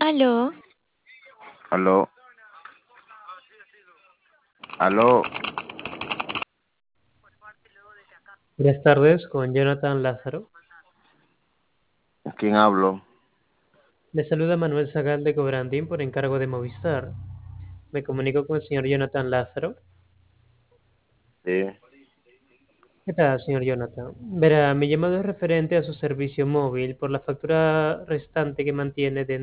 Aló, Aló, aló, Buenas tardes, con Jonathan Lázaro. ¿quién habló? Le saluda Manuel Zagal de Cobrandín por encargo de Movistar. Me comunico con el señor Jonathan Lázaro. Sí, ¿Qué tal, señor Jonathan? Verá, mi llamado es referente a su servicio móvil por la factura restante que mantiene de